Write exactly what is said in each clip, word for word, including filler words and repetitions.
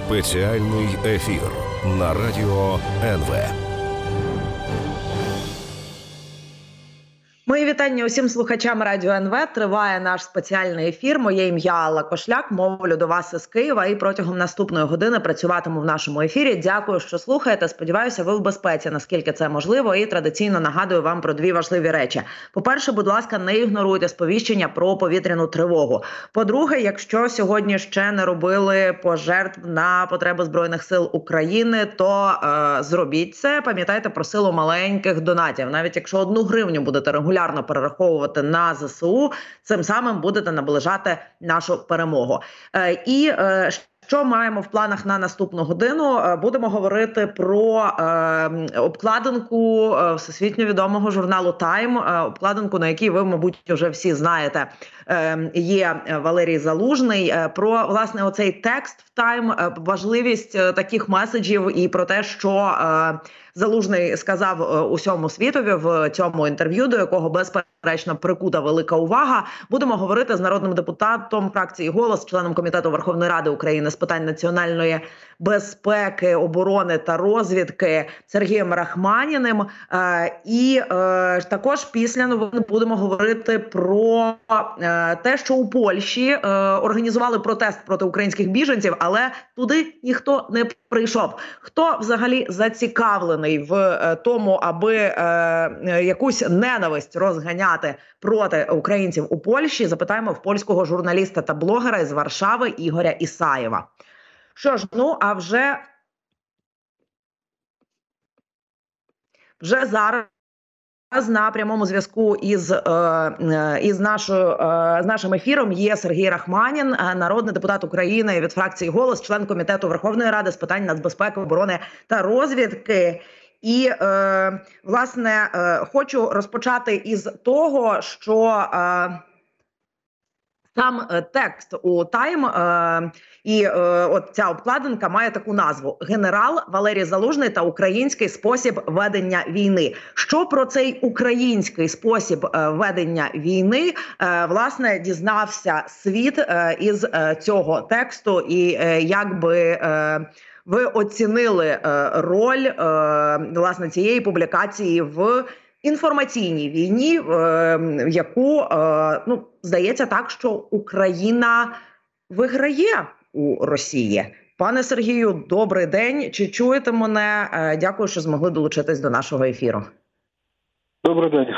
Спеціальний ефір на радіо ен ве. Мої вітання усім слухачам радіо ен ве. Триває наш спеціальний ефір. Моє ім'я Алла Кошляк. Мовлю до вас із Києва і протягом наступної години працюватиму в нашому ефірі. Дякую, що слухаєте. Сподіваюся, ви в безпеці, наскільки це можливо. І традиційно нагадую вам про дві важливі речі. По-перше, будь ласка, не ігноруйте сповіщення про повітряну тривогу. По-друге, якщо сьогодні ще не робили пожертв на потреби Збройних сил України, то е, зробіть це. Пам'ятайте про силу маленьких донатів. Навіть якщо одну гривню будете регулярно перераховувати на зе се у, цим самим будете наближати нашу перемогу. Е, і е, що маємо в планах на наступну годину? Е, будемо говорити про е, обкладинку е, всесвітньо відомого журналу Time, е, обкладинку, на якій ви, мабуть, вже всі знаєте, е, є Валерій Залужний. Е, про, власне, оцей текст в Time, е, важливість е, таких меседжів і про те, що е, Залужний сказав усьому світові в цьому інтерв'ю, до якого, безперечно, прикута велика увага. Будемо говорити з народним депутатом фракції «Голос», членом Комітету Верховної Ради України з питань національної безпеки, оборони та розвідки Сергієм Рахманіним. І також після новин будемо говорити про те, що у Польщі організували протест проти українських біженців, але туди ніхто не прийшов. Хто взагалі зацікавлений в тому, аби якусь ненависть розганяти проти українців у Польщі, запитаємо в польського журналіста та блогера із Варшави Ігоря Ісаєва. Що ж, ну, а вже, вже зараз на прямому зв'язку із, із, нашою, з нашим ефіром є Сергій Рахманін, народний депутат України від фракції «Голос», член Комітету Верховної Ради з питань нацбезпеки, оборони та розвідки. І, е, власне, е, хочу розпочати із того, що е, сам текст у Time е, і е, от ця обкладинка має таку назву «Генерал Валерій Залужний та український спосіб ведення війни». Що про цей український спосіб е, ведення війни, е, власне, дізнався світ е, із е, цього тексту і е, як би... Е, ви оцінили е, роль е, власне цієї публікації в інформаційній війні, в яку, е, ну, здається так, що Україна виграє у Росії. Пане Сергію, добрий день. Чи чуєте мене? Е, дякую, що змогли долучитись до нашого ефіру. Добрий день.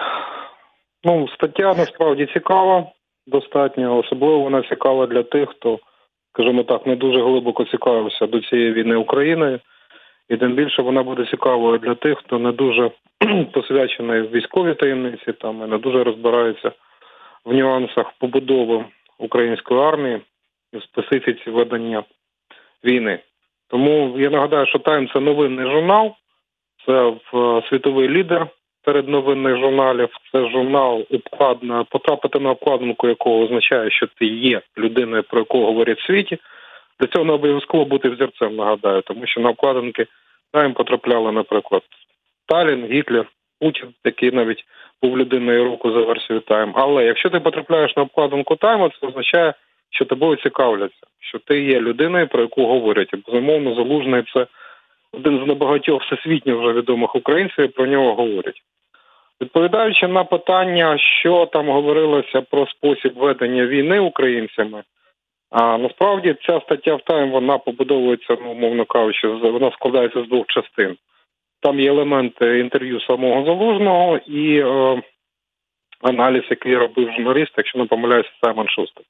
Ну, стаття насправді цікава, достатньо. Особливо вона цікава для тих, хто, скажімо так, не дуже глибоко цікавився до цієї війни Україною. І тим більше вона буде цікавою для тих, хто не дуже посвячений в військовій таємниці, там, і не дуже розбирається в нюансах побудови української армії і в специфіці ведення війни. Тому я нагадаю, що «Тайм» – це новинний журнал, це в світовий лідер серед новинних журналів. Це журнал, обкладна, потрапити на обкладинку якого означає, що ти є людиною, про яку говорять в світі. Для цього не обов'язково бути взірцем, нагадаю, тому що на обкладинки Time потрапляли, наприклад, Сталін, Гітлер, Путін, який навіть був людиною року за версією Time. Але якщо ти потрапляєш на обкладинку Time, це означає, що тобою цікавляться, що ти є людиною, про яку говорять. І, безумовно, Залужний – це один з небагатьох всесвітньо вже відомих українців, і про нього говорять. Відповідаючи на питання, що там говорилося про спосіб ведення війни українцями, а насправді ця стаття в Time, вона побудовується, ну, умовно кажучи, вона складається з двох частин. Там є елементи інтерв'ю самого Залужного і е, аналіз, який робив журналіст, якщо не помиляюся, Саймон Шустер.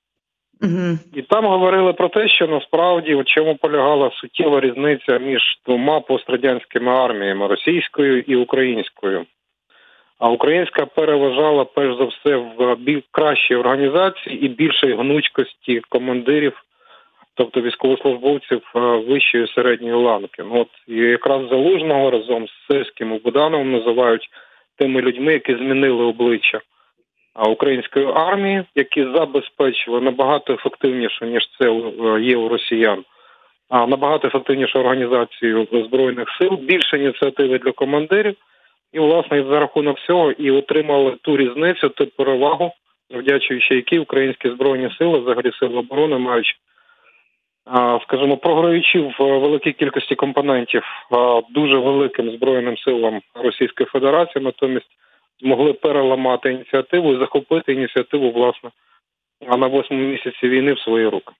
Угу. І там говорили про те, що насправді у чому полягала суттєва різниця між двома пострадянськими арміями – російською і українською. А українська переважала, перш за все, в більш кращій організації і більшій гнучкості командирів, тобто військовослужбовців вищої середньої ланки. Ну, от, і якраз Залужного разом з Сирським і Будановим називають тими людьми, які змінили обличчя української армії, які забезпечили набагато ефективніше, ніж це є у росіян, а набагато ефективнішу організацію Збройних сил, більше ініціативи для командирів. І, власне, за рахунок всього і отримали ту різницю, ту перевагу, завдячуючи якій українські Збройні сили, взагалі сили оборони, маючи скажімо, програючи в великій кількості компонентів дуже великим Збройним силам Російської Федерації, натомість змогли переламати ініціативу і захопити ініціативу, власне, на восьмому місяці війни в свої руки.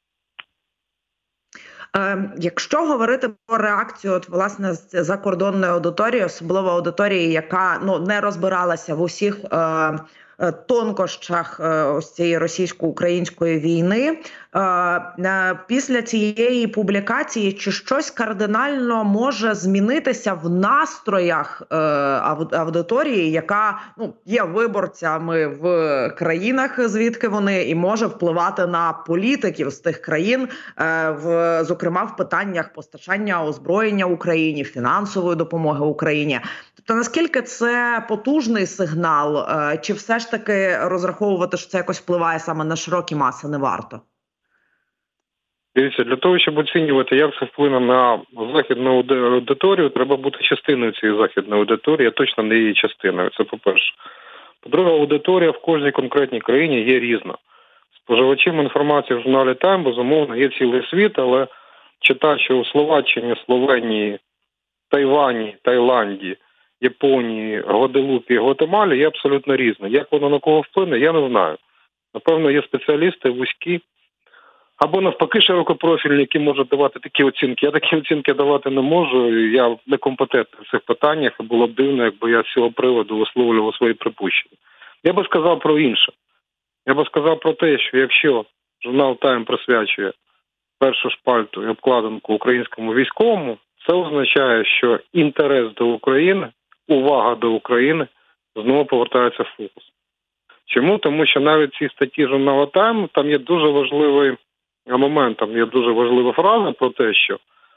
Якщо говорити про реакцію, от, власне, з закордонної аудиторії, особливо аудиторії, яка ну не розбиралася в усіх е, тонкощах е, ось цієї російсько-української війни, е, е, після цієї публікації чи щось кардинально може змінитися в настроях е, аудиторії, яка ну є виборцями в країнах, звідки вони, і може впливати на політиків з тих країн, е, в зокрема в питаннях постачання озброєння Україні, фінансової допомоги Україні. Тобто наскільки це потужний сигнал, чи все ж таки розраховувати, що це якось впливає саме на широкі маси, не варто? Дивіться, для того, щоб оцінювати, як це вплине на західну аудиторію, треба бути частиною цієї західної аудиторії, а точно не її частиною. Це по-перше. По-друге, аудиторія в кожній конкретній країні є різна. Споживачем інформації в журналі Time, безумовно, є цілий світ, але читачі у Словаччині, Словенії, Тайвані, Таїланді, Японії, Гваделупі, Гватемалі є абсолютно різні. Як воно на кого вплине, я не знаю. Напевно, є спеціалісти вузькі, або навпаки широкопрофільні, які можуть давати такі оцінки. Я такі оцінки давати не можу, я некомпетентний в цих питаннях, і було б дивно, якби я з цього приводу висловлював свої припущення. Я би сказав про інше. Я би сказав про те, що якщо журнал Time присвячує першу шпальту і обкладинку українському військовому, це означає, що інтерес до України, увага до України знову повертається в фокус. Чому? Тому що навіть ці статті журналу Time, там є дуже важливий момент, там є дуже важлива фраза про те, що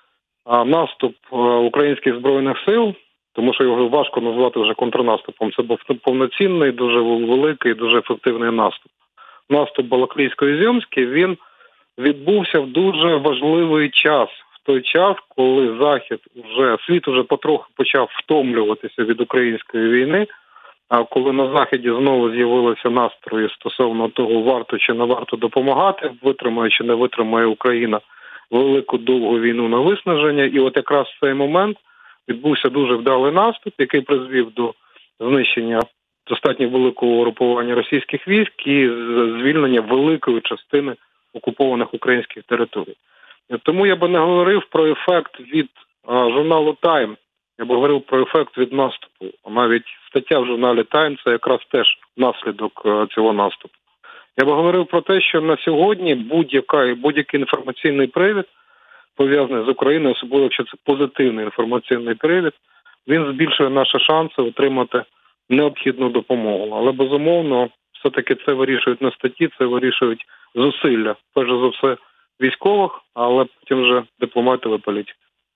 наступ українських Збройних сил, тому що його важко назвати вже контрнаступом, це був повноцінний, дуже великий, дуже ефективний наступ. Наступ Балаклійсько-Ізюмський, він відбувся в дуже важливий час. В той час, коли Захід вже, світ вже потроху почав втомлюватися від української війни, а коли на Заході знову з'явилися настрої стосовно того, варто чи не варто допомагати, витримає чи не витримає Україна велику довгу війну на виснаження. І от якраз в цей момент відбувся дуже вдалий наступ, який призвів до знищення достатньо великого угрупування російських військ і звільнення великої частини окупованих українських територій. Тому я би не говорив про ефект від а, журналу Time, я би говорив про ефект від наступу. Навіть стаття в журналі Time – це якраз теж наслідок а, цього наступу. Я би говорив про те, що на сьогодні будь-яка, будь-який інформаційний привід, пов'язаний з Україною, особливо якщо це позитивний інформаційний привід, він збільшує наші шанси отримати необхідну допомогу. Але, безумовно, все-таки це вирішують не статті, це вирішують зусилля, перш за все, військових, але потім вже дипломатів і політиків.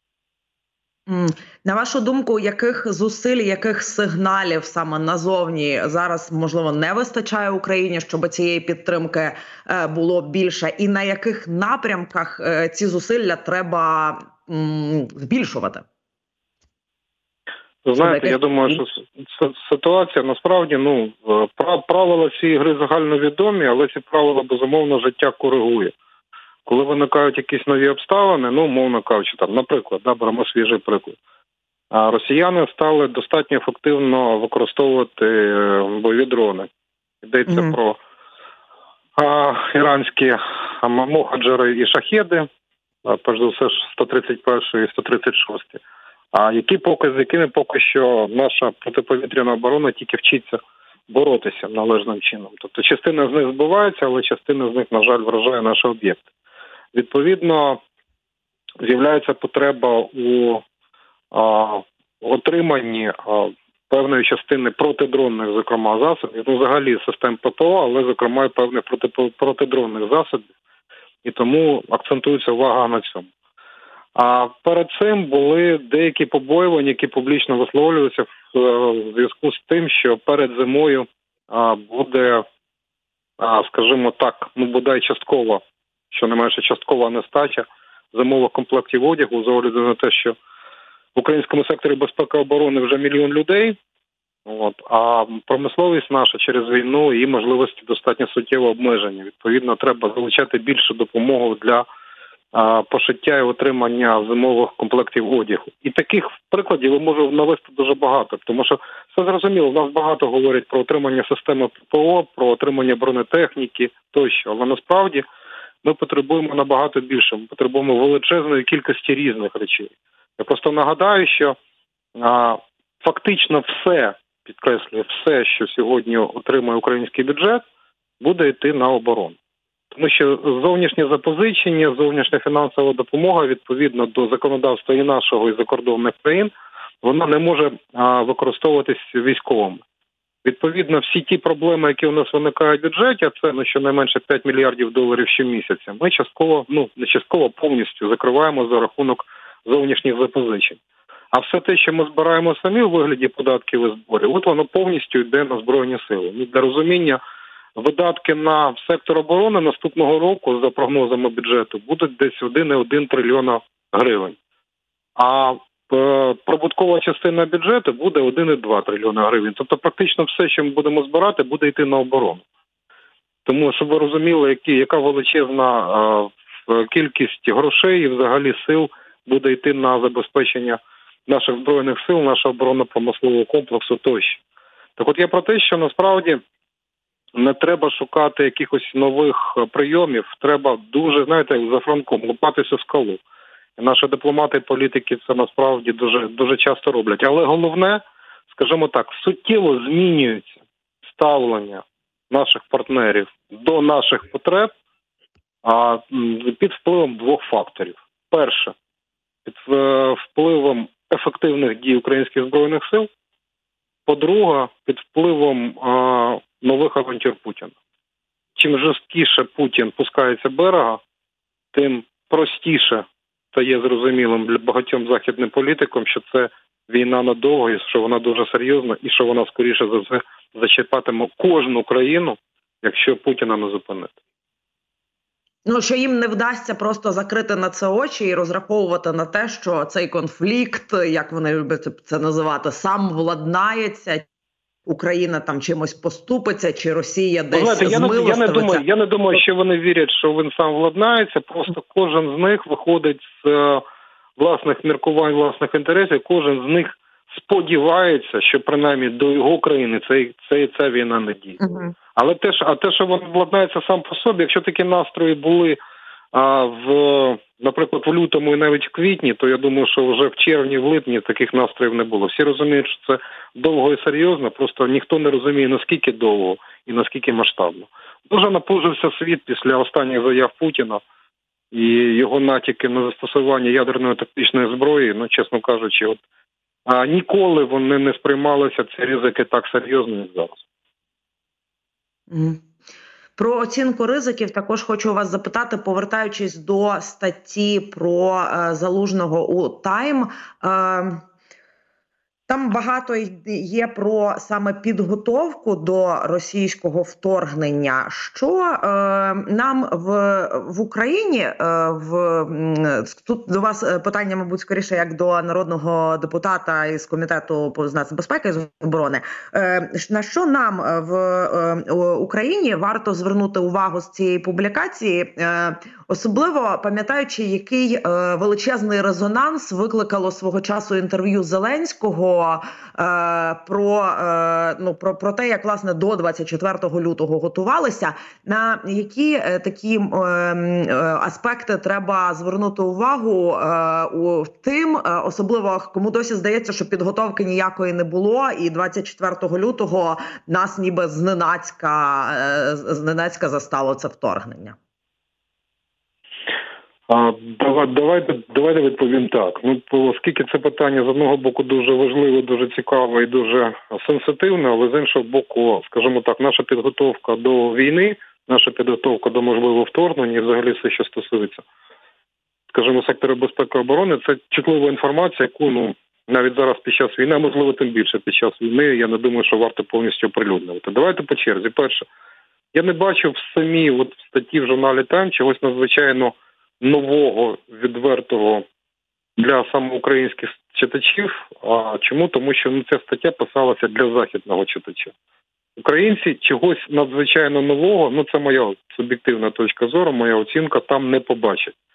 На вашу думку, яких зусиль, яких сигналів саме назовні зараз, можливо, не вистачає Україні, щоб цієї підтримки було більше? І на яких напрямках ці зусилля треба м, збільшувати? Знаєте, я думаю, що ситуація насправді, ну, правила цієї гри загальновідомі, але ці правила, безумовно, життя коригує. Коли виникають якісь нові обставини, ну, мовно кажучи, там, наприклад, да, беремо свіжий приклад, а росіяни стали достатньо ефективно використовувати бойові дрони. Йдеться mm-hmm. про а, іранські а, мохаджери і шахеди, а, перш за все сто тридцять перший і сто тридцять шостий, а які поки, з якими поки що наша протиповітряна оборона тільки вчиться боротися належним чином. Тобто частина з них збивається, але частина з них, на жаль, вражає наші об'єкти. Відповідно, з'являється потреба у а, отриманні а, певної частини протидронних, зокрема, засобів, ну, взагалі систем ППО, але, зокрема, і певних проти, протидронних засобів. І тому акцентується увага на цьому. А перед цим були деякі побоювання, які публічно висловлюються в, в зв'язку з тим, що перед зимою а, буде, а, скажімо так, ну, бодай частково, що не менше часткова нестача зимових комплектів одягу, з огляду на те, що в українському секторі безпеки і оборони вже мільйон людей, от, а промисловість наша через війну і можливості достатньо суттєво обмежені. Відповідно, треба залучати більшу допомогу для а, пошиття і отримання зимових комплектів одягу. І таких прикладів я можу навести дуже багато, тому що все зрозуміло, в нас багато говорять про отримання системи ППО, про отримання бронетехніки тощо, але насправді ми потребуємо набагато більше, ми потребуємо величезної кількості різних речей. Я просто нагадаю, що а, фактично все, підкреслюю, все, що сьогодні отримує український бюджет, буде йти на оборону. Тому що зовнішнє запозичення, зовнішня фінансова допомога, відповідно до законодавства і нашого, і закордонних країн, вона не може а, використовуватись військовими. Відповідно, всі ті проблеми, які у нас виникають в бюджеті, а це ну, щонайменше п'ять мільярдів доларів щомісяця, ми частково, ну не частково, повністю закриваємо за рахунок зовнішніх запозичень. А все те, що ми збираємо самі у вигляді податків і зборів, от воно повністю йде на Збройні Сили. І для розуміння, видатки на сектор оборони наступного року, за прогнозами бюджету, будуть десь один цілих один трильйона гривень. А е, прибуткова частина бюджету буде один цілих два трильйона гривень. Тобто практично все, що ми будемо збирати, буде йти на оборону. Тому, щоб ви розуміли, які, яка величезна е, кількість грошей і взагалі сил буде йти на забезпечення наших Збройних сил, нашого оборонно-промислового комплексу тощо. Так от я про те, що насправді не треба шукати якихось нових прийомів, треба дуже, знаєте, як за Франком, лопатися в скалу. І наші дипломати і політики це насправді дуже, дуже часто роблять. Але головне, скажімо так, суттєво змінюється ставлення наших партнерів до наших потреб а, під впливом двох факторів. Перше, під впливом ефективних дій українських Збройних сил. По-друге, під впливом а, нових авантюр Путіна. Чим жорсткіше Путін пускається берега, тим простіше стає зрозумілим для багатьом західним політикам, що це війна надовго, і що вона дуже серйозна, і що вона, скоріше за все, зачіпатиме кожну країну, якщо Путіна не зупинити. Ну, що їм не вдасться просто закрити на це очі і розраховувати на те, що цей конфлікт, як вони люблять це називати, сам владнається, Україна там чимось поступиться, чи Росія десь Знаєте, я, не, я, не думаю, я не думаю, що вони вірять, що він сам владнається, просто кожен з них виходить з е, власних міркувань, власних інтересів, кожен з них сподівається, що принаймні до його країни цей, цей, ця війна не діє. Угу. Але те, а те, що він владнається сам по собі, якщо такі настрої були а, в, наприклад, в лютому і навіть в квітні, то я думаю, що вже в червні, в липні таких настроїв не було. Всі розуміють, що це довго і серйозно, просто ніхто не розуміє, наскільки довго і наскільки масштабно. Дуже напружився світ після останніх заяв Путіна і його натяки на застосування ядерної тактичної зброї, ну, чесно кажучи, от, а ніколи вони не сприймалися, ці ризики, так серйозно, як зараз. Про оцінку ризиків також хочу вас запитати, повертаючись до статті про е, Залужного у Time. Е, Там багато є про саме підготовку до російського вторгнення. Що е, нам в, в Україні, е, в, тут до вас питання, мабуть, скоріше, як до народного депутата із Комітету з нацбезпеки і з оборони. Е, на що нам в е, Україні варто звернути увагу з цієї публікації, е, особливо пам'ятаючи, який е, величезний резонанс викликало свого часу інтерв'ю Зеленського Про, ну, про, про те, як, власне, до двадцять четвертого лютого готувалися, на які такі е, аспекти треба звернути увагу е, у тим, особливо кому досі здається, що підготовки ніякої не було, і двадцять четвертого лютого нас ніби зненацька, е, зненацька застало це вторгнення. А, давай, давайте, давайте відповім так. Ну, оскільки це питання з одного боку дуже важливе, дуже цікаве і дуже сенситивне, але з іншого боку, скажімо так, наша підготовка до війни, наша підготовка до можливого вторгнення і взагалі все, що стосується, скажімо, сектору безпеки і оборони, це чутлива інформація, яку, ну, навіть зараз під час війни, можливо, тим більше під час війни, я не думаю, що варто повністю оприлюднювати. Давайте по черзі. Перше, я не бачу в самій от, статті в журналі Time чогось надзвичайно нового, відвертого для самоукраїнських читачів. А чому? Тому що ну, ця стаття писалася для західного читача. Українці чогось надзвичайно нового, ну це моя суб'єктивна точка зору, моя оцінка, там не побачать.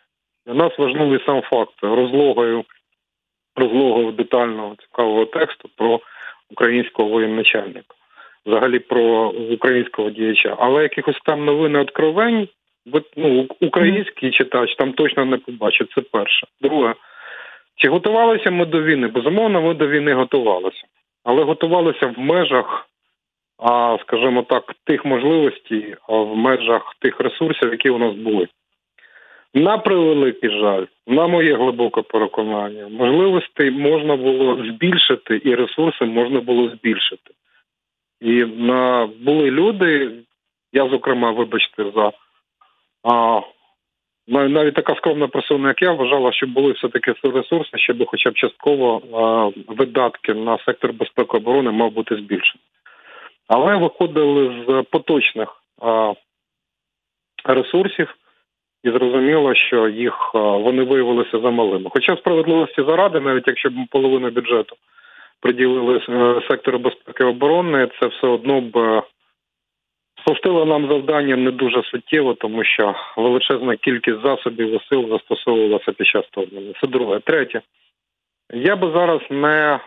Для нас важливий сам факт розлогою, розлогою детального цікавого тексту про українського воєначальника, взагалі про українського діяча. Але якихось там новин і откровень, ну, український читач там точно не побачить, це перше. Друге, чи готувалися ми до війни? Безумовно, ми до війни готувалися. Але готувалися в межах, а, скажімо так, тих можливостей, а в межах тих ресурсів, які у нас були. На превеликий жаль, на моє глибоке переконання, можливостей можна було збільшити і ресурси можна було збільшити. І на, були люди, я, зокрема, вибачте, за а, навіть така скромна персона, як я, вважала, що були все-таки ресурси, щоб хоча б частково а, видатки на сектор безпеки і оборони мав бути збільшені. Але виходили з поточних а, ресурсів, і зрозуміло, що їх вони виявилися замалими. Хоча справедливості заради, навіть якщо б половину бюджету приділили сектору безпеки і оборони, це все одно б спростило нам завдання не дуже суттєво, тому що величезна кількість засобів і сил застосовувалася під час вторгнення. Це друге. Третє. Я би зараз не,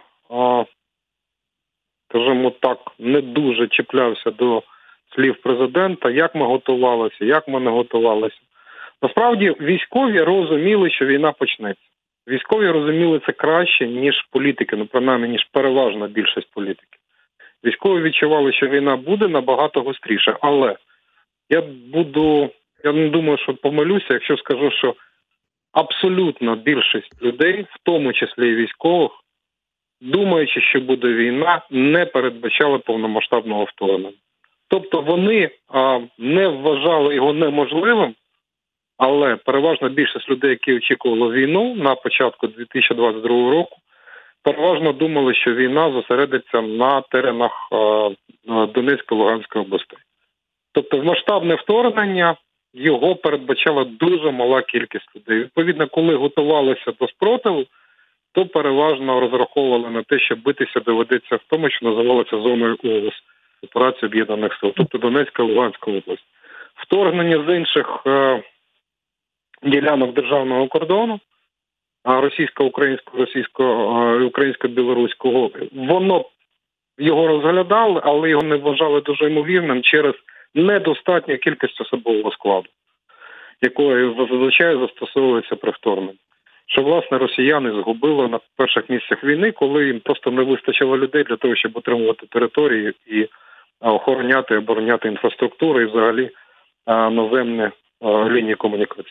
скажімо так, не дуже чіплявся до слів президента, як ми готувалися, як ми не готувалися. Насправді, військові розуміли, що війна почнеться. Військові розуміли це краще, ніж політики, ну, принаймні, ніж переважна більшість політиків. Військові відчували, що війна буде набагато гостріше. Але я буду, я не думаю, що помилюся, якщо скажу, що абсолютно більшість людей, в тому числі і військових, думаючи, що буде війна, не передбачали повномасштабного вторгнення. Тобто вони а, не вважали його неможливим, але переважна більшість людей, які очікували війну на початку дві тисячі двадцять другого року, переважно думали, що війна зосередиться на теренах Донецької, Луганської областей. Тобто в масштабне вторгнення його передбачала дуже мала кількість людей. Відповідно, коли готувалися до спротиву, то переважно розраховували на те, що битися доведеться в тому, що називалося зоною ООС, операція Об'єднаних Сил, тобто Донецька, Луганська область. Вторгнення з інших ділянок державного кордону, російсько-українського, російсько-українсько-білоруського, воно його розглядали, але його не вважали дуже ймовірним через недостатню кількість особового складу, якої зазвичай застосовується при вторгненні. Що, власне, росіяни згубили на перших місцях війни, коли їм просто не вистачило людей для того, щоб утримувати території і охороняти, обороняти інфраструктуру і взагалі наземні лінії комунікації.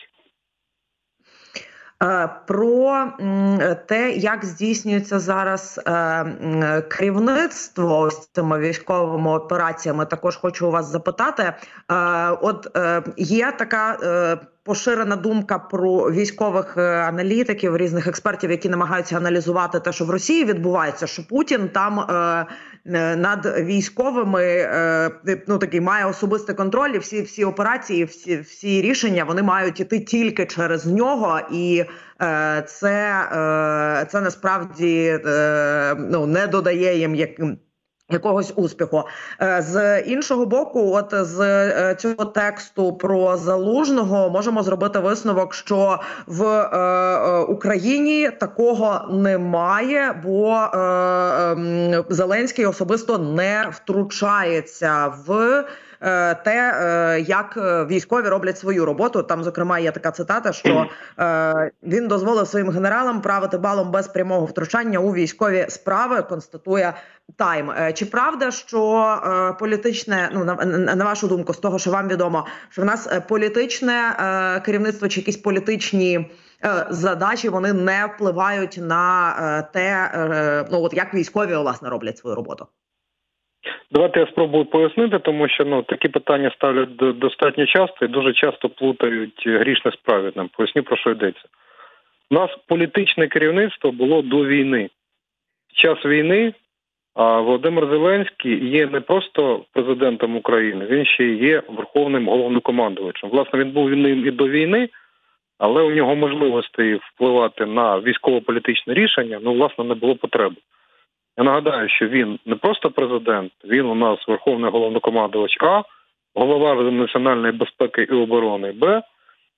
Про те, як здійснюється зараз керівництво ось цими військовими операціями, також хочу у вас запитати. От є така поширена думка про військових аналітиків, різних експертів, які намагаються аналізувати те, що в Росії відбувається, що Путін там е, над військовими е, ну такий має особистий контроль, і всі всі операції, всі всі рішення вони мають іти тільки через нього, і е, це е, це насправді е, ну не додає їм яким. Якогось успіху. З іншого боку, от з цього тексту про Залужного можемо зробити висновок, що в е, Україні такого немає, бо е, е, Зеленський особисто не втручається в те, як військові роблять свою роботу. Там, зокрема, є така цитата, що е, він дозволив своїм генералам правити балом без прямого втручання у військові справи, констатує Тайм. Чи правда, що е, політичне, ну, на, на вашу думку, з того, що вам відомо, що в нас політичне е, керівництво чи якісь політичні е, задачі, вони не впливають на е, те, е, ну, от як військові, власне, роблять свою роботу? Давайте я спробую пояснити, тому що ну, такі питання ставлять достатньо часто і дуже часто плутають грішне з праведним. Поясню, про що йдеться. У нас політичне керівництво було до війни. Під час війни а Володимир Зеленський є не просто президентом України, він ще є верховним головнокомандувачем. Власне, він був ним і до війни, але у нього можливостей впливати на військово-політичне рішення, ну, власне, не було потреби. Я нагадаю, що він не просто президент, він у нас верховний головнокомандувач А, голова Ради національної безпеки і оборони Б,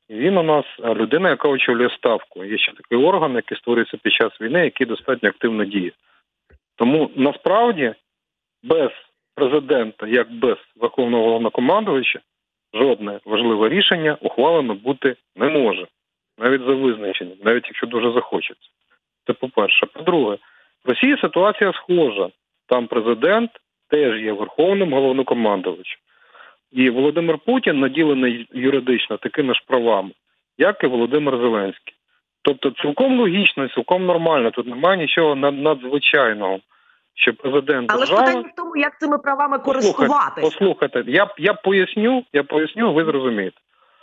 Він у нас людина, яка очолює ставку. Є ще такий орган, який створюється під час війни, який достатньо активно діє. Тому насправді без президента, як без Верховного Головнокомандувача, жодне важливе рішення ухвалено бути не може. Навіть за визначенням, навіть якщо дуже захочеться. Це по-перше. По-друге, в Росії ситуація схожа. Там президент теж є Верховним Головнокомандувачем. І Володимир Путін наділений юридично такими ж правами, як і Володимир Зеленський. Тобто цілком логічно, цілком нормально, тут немає нічого надзвичайного, що президент Але держави... ж питання в тому, як цими правами користуватися. Послухайте, я, я поясню, я поясню, ви зрозумієте.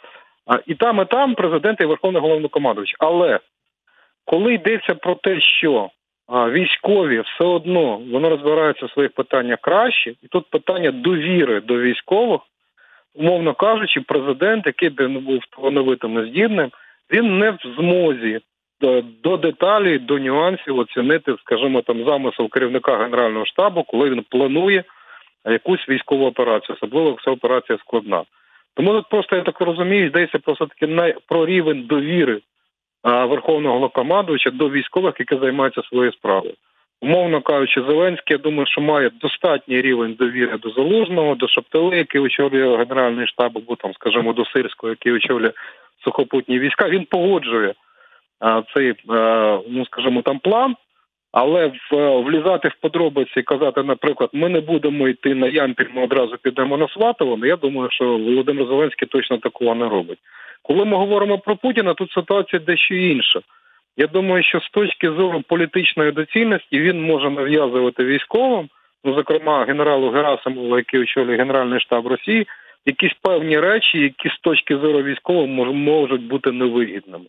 А, і там, і там президент і Верховний Головнокомандувач. Але коли йдеться про те, що а, військові все одно, вони розбираються в своїх питаннях краще, і тут питання довіри до військових, умовно кажучи, президент, який би не був талановитим, нездібним, він не в змозі до, до деталей, до нюансів оцінити, скажімо, там замисел керівника Генерального штабу, коли він планує якусь військову операцію, особливо якщо операція складна. Тому тут просто, я так розумію, йдеться просто таки на, про рівень довіри а, Верховного Головнокомандувача до військових, які займаються своєю справою. Умовно кажучи, Зеленський, я думаю, що має достатній рівень довіри до Залужного, до Шаптали, який очолює Генеральний штаб, або там, скажімо, до Сирського, який очолює сухопутні війська. Він погоджує а, цей, а, ну, скажімо, там план, але в, влізати в подробиці і казати, наприклад, ми не будемо йти на Ямпіль, ми одразу підемо на Сватово, я думаю, що Володимир Зеленський точно такого не робить. Коли ми говоримо про Путіна, тут ситуація дещо інша. Я думаю, що з точки зору політичної доцільності він може нав'язувати військовим, ну, зокрема, генералу Герасимову, який очолює Генеральний штаб Росії, якісь певні речі, які з точки зору військових можуть бути невигідними.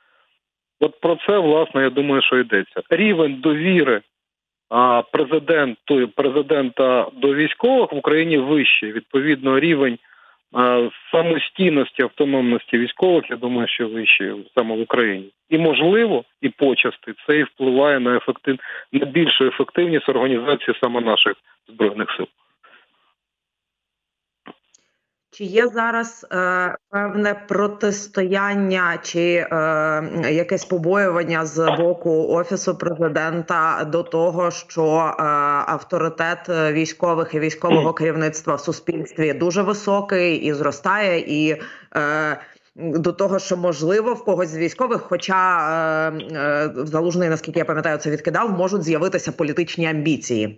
От про це, власне, я думаю, що йдеться. Рівень довіри а, президенту, президента до військових в Україні вищий. Відповідно, рівень а, самостійності, автономності військових, я думаю, що вищий саме в Україні. І, можливо, і почасти це і впливає на, ефектив... на більшу ефективність організації саме наших Збройних сил. Чи є зараз е, певне протистояння чи е, якесь побоювання з боку Офісу президента до того, що е, авторитет військових і військового керівництва в суспільстві дуже високий і зростає, і е, до того, що можливо в когось з військових, хоча е, е, Залужний, наскільки я пам'ятаю, це відкидав, можуть з'явитися політичні амбіції?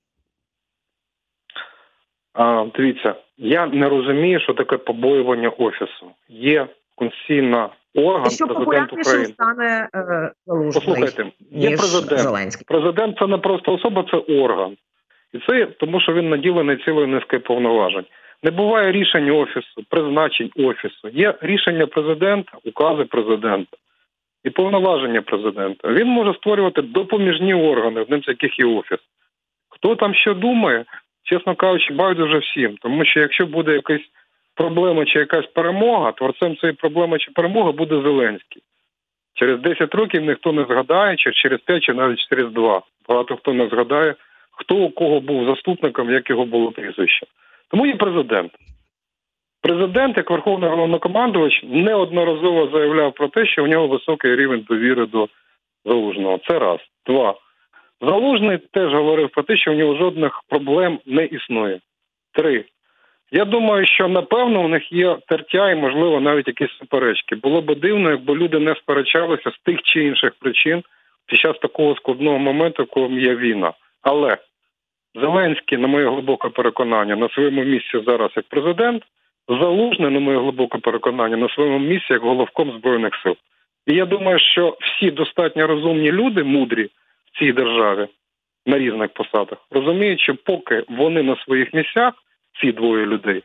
А, дивіться, я не розумію, що таке побоювання Офісу. Є конституційний орган, що президент України. Стане е, Залужний, Послухайте, є президент. Зеленський. Президент – це не просто особа, це орган. І це тому, що він наділений цілою низкою повноважень. Не буває рішень Офісу, призначень Офісу. Є рішення президента, укази президента і повноваження президента. Він може створювати допоміжні органи, одним з яких є Офіс. Хто там що думає, чесно кажучи, байдуже всім. Тому що якщо буде якась проблема чи якась перемога, творцем цієї проблеми чи перемоги буде Зеленський. Через десять років ніхто не згадає, чи через п'ять, чи навіть через два. Багато хто не згадає, хто у кого був заступником, як його було прізвище. Тому є президент. Президент, як Верховний Головнокомандувач, неодноразово заявляв про те, що у нього високий рівень довіри до Залужного. Це раз. Два. Залужний теж говорив про те, що у нього жодних проблем не існує. Три. Я думаю, що, напевно, у них є тертя і, можливо, навіть якісь суперечки. Було б дивно, якби люди не сперечалися з тих чи інших причин під час такого складного моменту, коли є війна. Але Зеленський, на моє глибоке переконання, на своєму місці зараз як президент, Залужний, на моє глибоке переконання, на своєму місці як головком Збройних сил. І я думаю, що всі достатньо розумні люди, мудрі в цій державі, на різних посадах, розуміють, що поки вони на своїх місцях, ці двоє людей,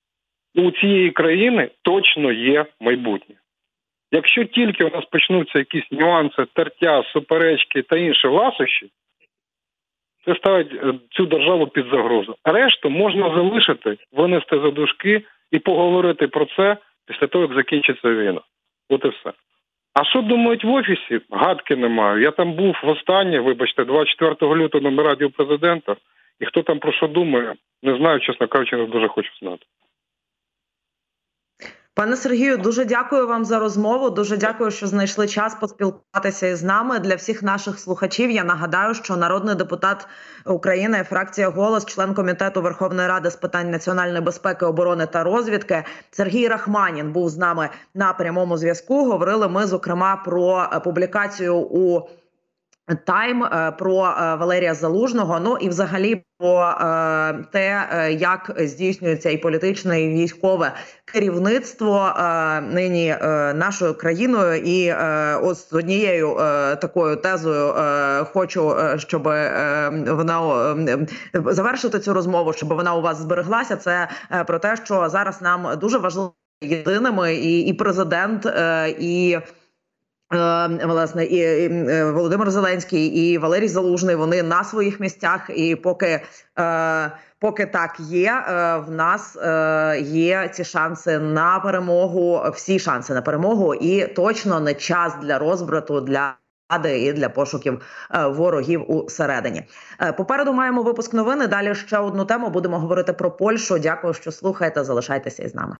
у цієї країни точно є майбутнє. Якщо тільки у нас почнуться якісь нюанси, тертя, суперечки та інші ласощі, це ставить цю державу під загрозу. А решту можна залишити, винести за дужки і поговорити про це після того, як закінчиться війна. От і все. А що думають в Офісі? Гадки не маю. Я там був востаннє, вибачте, двадцять четвертого лютого на Раді у президента, і хто там про що думає, не знаю, чесно кажучи, не дуже хочу знати. Пане Сергію, дуже дякую вам за розмову. Дуже дякую, що знайшли час поспілкуватися із нами. Для всіх наших слухачів я нагадаю, що народний депутат України, фракція «Голос», член Комітету Верховної Ради з питань національної безпеки, оборони та розвідки Сергій Рахманін був з нами на прямому зв'язку. Говорили ми, зокрема, про публікацію у Тайм про Валерія Залужного, ну і взагалі про те, як здійснюється і політичне, і військове керівництво нині нашою країною. І ось з однією такою тезою хочу, щоб вона завершити цю розмову, щоб вона у вас збереглася. Це про те, що зараз нам дуже важливо єдиними і, і президент, і власне, і Володимир Зеленський, і Валерій Залужний, вони на своїх місцях, і поки, поки так є, в нас є ці шанси на перемогу, всі шанси на перемогу, і точно не час для розбрату, для влади і для пошуків ворогів усередині. Попереду маємо випуск новини, далі ще одну тему, будемо говорити про Польщу. Дякую, що слухаєте, залишайтеся із нами.